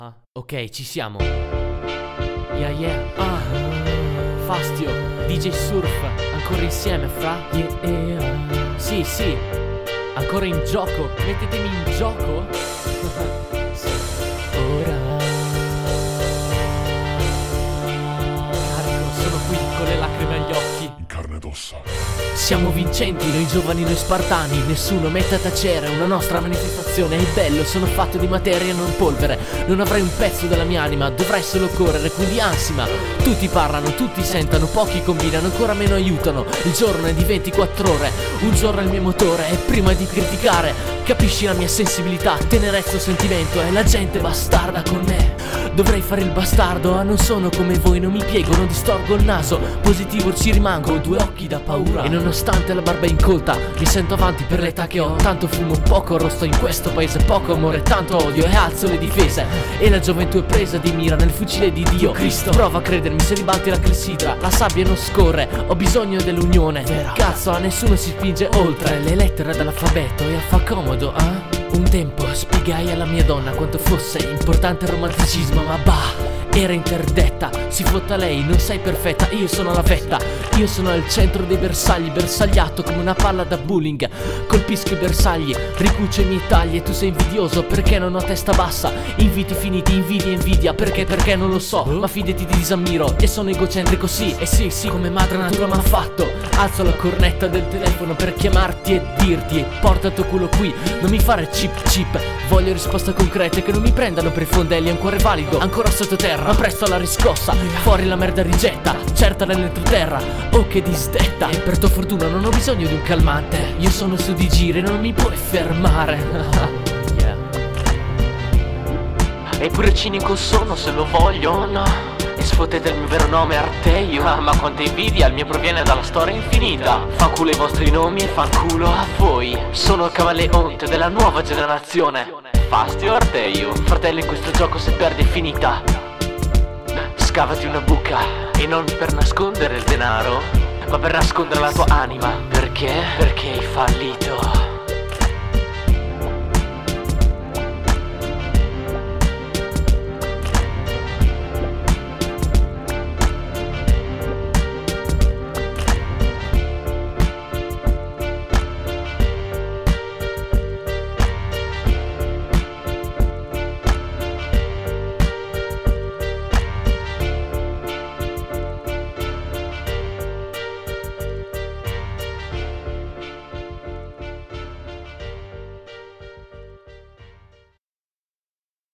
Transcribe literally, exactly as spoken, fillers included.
Ah, ok, ci siamo. Yeah, yeah. Ah, Fastio, D J Surf, ancora insieme, fra? Yeah. Sì, sì, ancora in gioco. Mettetemi in gioco. Sì. Ora carico, sono qui con le lacrime agli occhi. In carne ed ossa. Siamo vincenti, noi giovani, noi spartani. Nessuno mette a tacere una nostra manifestazione. È bello, sono fatto di materia e non polvere. Non avrai un pezzo della mia anima, dovrai solo correre, quindi ansima. Tutti parlano, tutti sentono, pochi combinano, ancora meno aiutano. Il giorno è di ventiquattro ore, un giorno è il mio motore. E prima di criticare, capisci la mia sensibilità, tenerezza o sentimento. E la gente bastarda con me. Dovrei fare il bastardo, ma non sono come voi, non mi piego, non distorgo il naso. Positivo ci rimango, ho due occhi da paura. E nonostante la barba incolta, mi sento avanti per l'età che ho. Tanto fumo, poco rosto in questo paese, poco amore, tanto odio. E alzo le difese, e la gioventù è presa di mira nel fucile di Dio Cristo. Prova a credermi se ribalti la clessidra, la sabbia non scorre, ho bisogno dell'unione. Vera. Cazzo, a nessuno si spinge oltre le lettere dell'alfabeto e fa comodo, eh? Un tempo spiegai alla mia donna quanto fosse importante il romanticismo, ma bah, era interdetta. Si fotta lei, non sei perfetta, io sono la vetta. Io sono al centro dei bersagli, bersagliato come una palla da bowling. Colpisco i bersagli, ricucio i miei tagli. E tu sei invidioso perché non ho testa bassa. Inviti finiti, invidia e invidia. Perché, perché non lo so, ma fidati ti disammiro. E sono egocentrico sì, e sì, sì, come madre natura m'ha fatto. Alzo la cornetta del telefono per chiamarti e dirti: porta il tuo culo qui, non mi fare chip chip. Voglio risposte concrete, che non mi prendano per i fondelli. È un cuore valido, ancora sottoterra, ma presto alla riscossa. Fuori la merda rigetta, certa l'elettroterra. Oh che disdetta, e per tua fortuna non ho bisogno di un calmante. Io sono su di giri, non mi puoi fermare. Yeah. E pure cinico sono se lo voglio, no. E sfottete il mio vero nome, Arteio. Ah, ma quanta invidia, il mio proviene dalla storia infinita. Fanculo i vostri nomi e fanculo a voi. Sono il camaleonte della nuova generazione. Fastio Arteio, fratello, in questo gioco se perdi è finita. Scavati una buca, e non per nascondere il denaro, ma per nascondere la tua anima. Perché? Perché hai fallito.